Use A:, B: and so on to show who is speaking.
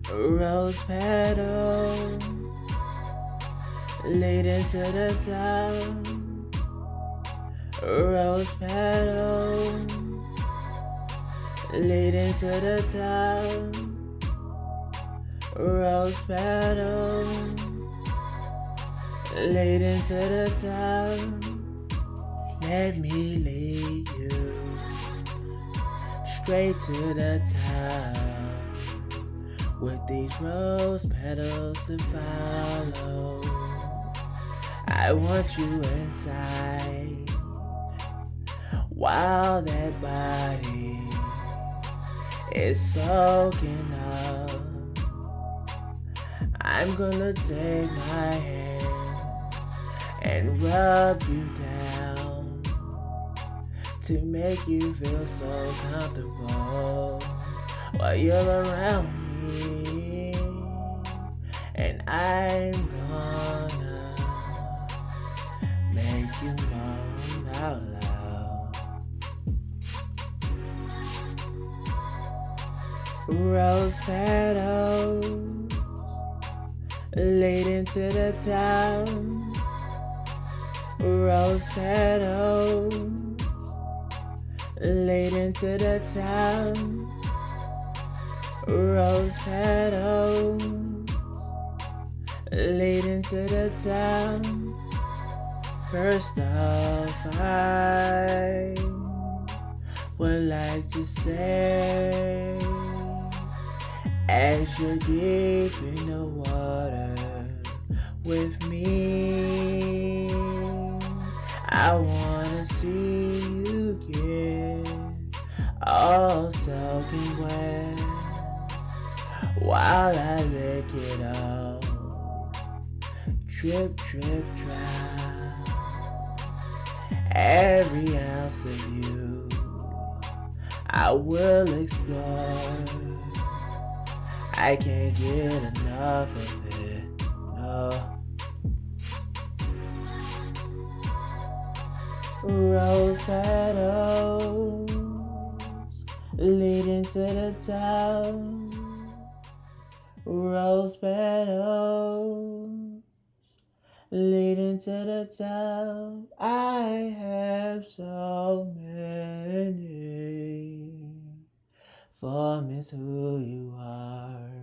A: Rose petal leading to the top. Rose petal leading to the top. Rose petal leading to the top. Let me lead you straight to the top with these rose petals to follow. I want you inside while that body is soaking up. I'm gonna take my hands and rub you down to make you feel so comfortable while you're around me. And I'm gonna make you moan out loud. Rose petals leading to the top. Rose petals leading to the top. Rose petals leading to the top. First off, I would like to say, as you're deep in the water with me, I wanna see you get all soaking wet while I lick it up. Drip, drip, drop. Every ounce of you I will explore. I can't get enough of it, no. Rose petals leading to the top. Rose petals leading to the top. I have so many for Miss Who You Are.